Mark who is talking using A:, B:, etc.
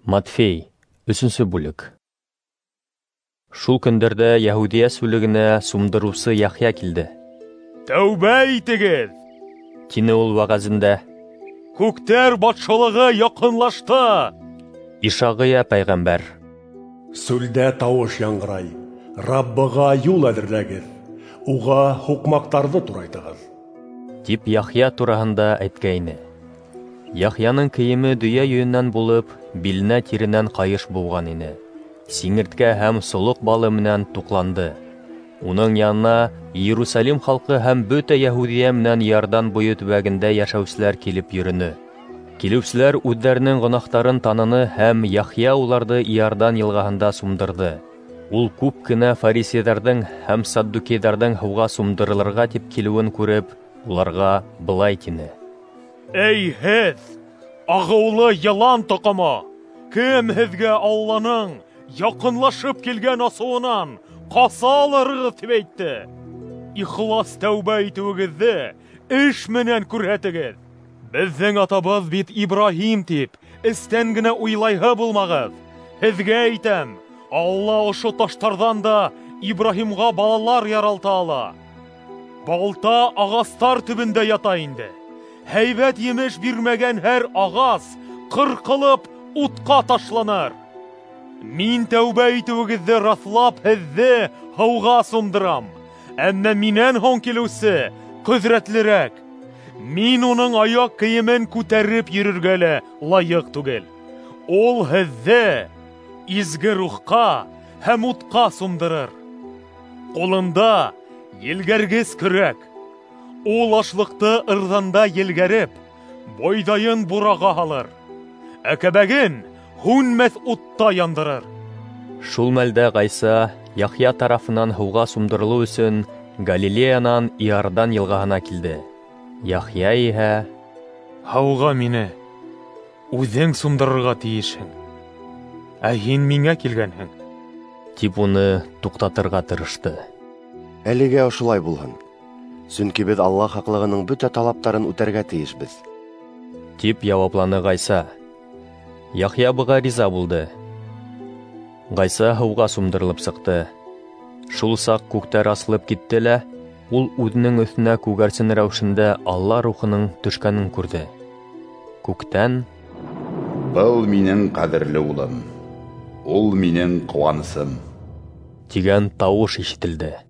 A: Матфей, 3 бүлек. Шул көндәрдә Яһудия сүлегенә сумдырусы Яхья килде.
B: Тәүбә итегез!
A: Тине ул вәгазендә.
B: Күктәр батшалыгы якынлашты!
A: Ишагыя пәйгамбәр.
C: Сүлдә тавыш яңгырай. Раббыга юл әзерләгез. Уга хукмактарды турайтыгыз.
A: Дип Яхья тураһында әйткәйне. Яхьяның киеме дөя йөннән булып, биленә тиренән кайыш булган иде. Сиңерткә һәм солык балы менән тукланды. Уның янына Иерусалим халкы һәм бөтә Яһудия менән Ярдан буе төбәгендә яшәүчеләр килеп йөрүне. Килүчеләр үзләренең гөнаһтарын таныны һәм Яхья уларны Ярдан елгаһында сумдырды. Ул күп кенә фарисейларның һәм саддукейларның һауга сумдырылырга дип килүен күреп, уларга былай тине.
B: Эй һез, агыулы ялан тоқымы! Кем һезгә Алланың якынлашып килгән асуынан каса алырыгыз дип әйтте? Ихлас тәүбә итүегезне эш менән күрһәтегез. Безнең атабыз бит Ибраһим дип, эстән генә уйлайһы булмагыз. Һезгә әйтәм, Алла ошо таштардан да Ибраһимга балалар яралта ала. Балта агастар төбендә ята инде. Һәйбәт емеш бирмәгән һәр агас кыркылып утка ташланыр. Мин тәүбә итүегезне раслап һезне һауга сумдырам. Әмма миннән һоң килүсе көҙрәтлерәк. Мин уның аяк киемен күтәреп йөрергә лә лайык түгел. Ул һезне изге рухка һәм утка сумдырыр. Ҡулында елгәргес көрәк. Ул ашлыҡты ырҙанда елгәреп, бойҙайын бурага һалыр. Әкәбәген һүнмәҫ утта яндырыр.
A: Шул мәлдә Ғайса Яхья тарафынан һауга сумдырылыу өсөн Галилеянан Иордан елгаһына килде. Яхья иһә:
B: Һауга мине үҙең сумдырырға тейешһең. Ә һин миңә килгәнһең.
A: Тип уны туҡтатырға тырышты.
D: Әлегә ошолай булһын. Сөнки беҙ Алла хаҡлығының бөтә талаптарын үтәргә тейешбеҙ.
A: Тип яуапланы Ғайса. Яхья быға риза булды. Ғайса һауға сумдырылып сыҡты. Шул саҡ күктәр асылып китте лә, ул үҙенең өҫтөнә күгәрсен рәүешендә Алла рухының төшкәнен күрҙе. Күктән:
E: «Был минең ҡәҙерле улым, ул минең ҡыуанысым» тигән тауыш ишетелде.